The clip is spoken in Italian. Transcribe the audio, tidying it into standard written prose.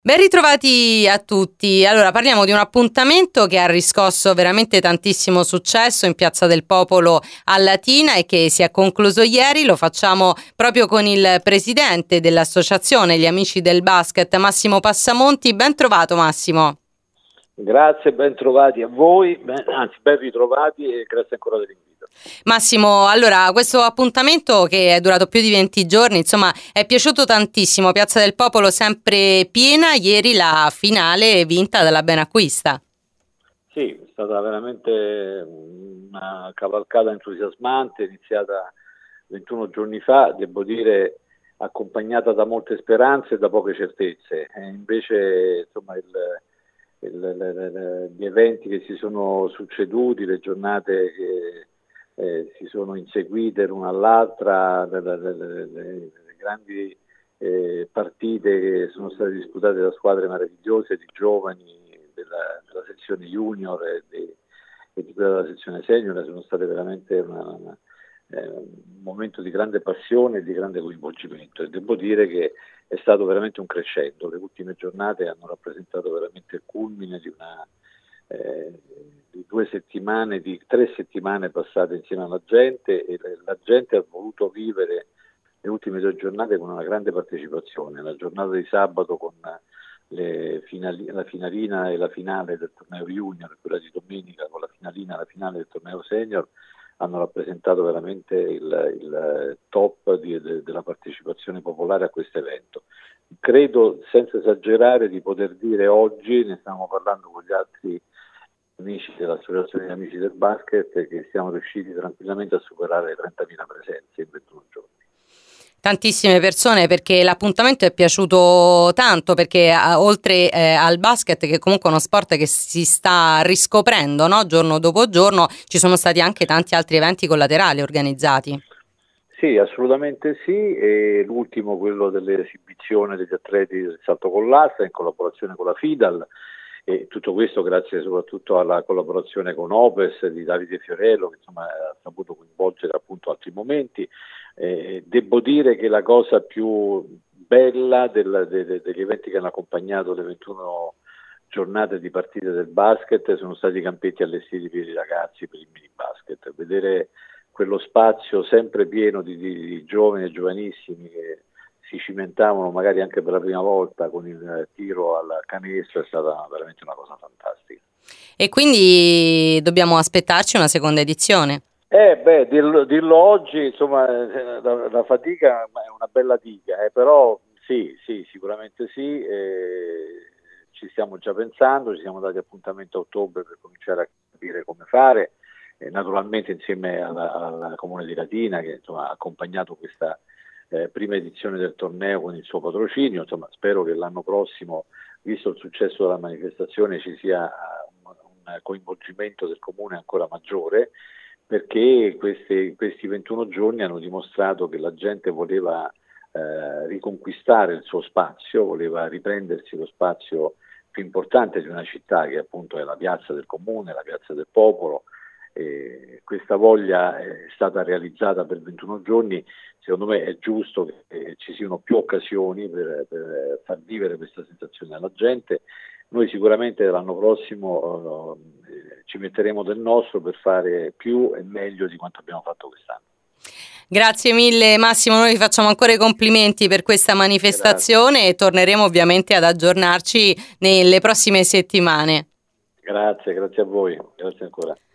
Ben ritrovati a tutti. Allora, parliamo di un appuntamento che ha riscosso veramente tantissimo successo in Piazza del Popolo a Latina e che si è concluso ieri. Lo facciamo proprio con il presidente dell'associazione Gli Amici del Basket, Massimo Passamonti. Ben trovato, Massimo. Grazie, ben trovati a voi, ben ritrovati e grazie ancora dell'invito. Massimo, allora, questo appuntamento che è durato più di 20 giorni, insomma, è piaciuto tantissimo. Piazza del Popolo sempre piena, ieri la finale vinta dalla Benacquista. Sì, è stata veramente una cavalcata entusiasmante, iniziata 21 giorni fa, devo dire accompagnata da molte speranze e da poche certezze. E invece, insomma, gli eventi che si sono succeduti, le giornate che si sono inseguite l'una all'altra, le grandi partite che sono state disputate da squadre meravigliose di giovani della sezione junior e di quella della sezione senior, sono state veramente un momento di grande passione e di grande coinvolgimento, e devo dire che è stato veramente un crescendo. Le ultime giornate hanno rappresentato veramente il culmine di 2 settimane, di 3 settimane passate insieme alla gente, e la gente ha voluto vivere le ultime 2 giornate con una grande partecipazione. La giornata di sabato con la finalina e la finale del torneo junior, quella di domenica con la finalina e la finale del torneo senior, hanno rappresentato veramente il top della partecipazione popolare a questo evento. Credo, senza esagerare, di poter dire oggi, ne stiamo parlando con gli altri amici dell'Associazione degli Amici del Basket, che siamo riusciti tranquillamente a superare le 30.000 presenze in 21 giorni. Tantissime persone, perché l'appuntamento è piaciuto tanto, perché oltre al basket, che comunque è uno sport che si sta riscoprendo, no? Giorno dopo giorno, ci sono stati anche tanti altri eventi collaterali organizzati. Sì, assolutamente sì, e l'ultimo, quello dell'esibizione degli atleti del salto con l'asta in collaborazione con la FIDAL, e tutto questo grazie soprattutto alla collaborazione con Opes di Davide Fiorello, che insomma ha saputo coinvolgere appunto altri momenti. Devo dire che la cosa più bella degli eventi che hanno accompagnato le 21 giornate di partite del basket sono stati i campetti allestiti per i ragazzi, per il mini basket. Vedere quello spazio sempre pieno di giovani e giovanissimi che si cimentavano magari anche per la prima volta con il tiro al canestro è stata veramente una cosa fantastica. E quindi dobbiamo aspettarci una seconda edizione. Dirlo oggi, insomma, la fatica è una bella dica, però sì, sicuramente sì, ci stiamo già pensando, ci siamo dati appuntamento a ottobre per cominciare a capire come fare, naturalmente insieme al Comune di Latina, che insomma ha accompagnato questa prima edizione del torneo con il suo patrocinio. Insomma, spero che l'anno prossimo, visto il successo della manifestazione, ci sia un coinvolgimento del Comune ancora maggiore, perché questi 21 giorni hanno dimostrato che la gente voleva riconquistare il suo spazio, voleva riprendersi lo spazio più importante di una città, che appunto è la piazza del Comune, la piazza del Popolo. Questa voglia è stata realizzata per 21 giorni. Secondo me è giusto che ci siano più occasioni per far vivere questa sensazione alla gente. Noi sicuramente l'anno prossimo ci metteremo del nostro per fare più e meglio di quanto abbiamo fatto quest'anno. Grazie mille Massimo, noi vi facciamo ancora i complimenti per questa manifestazione. Grazie. E torneremo ovviamente ad aggiornarci nelle prossime settimane. Grazie a voi, grazie ancora.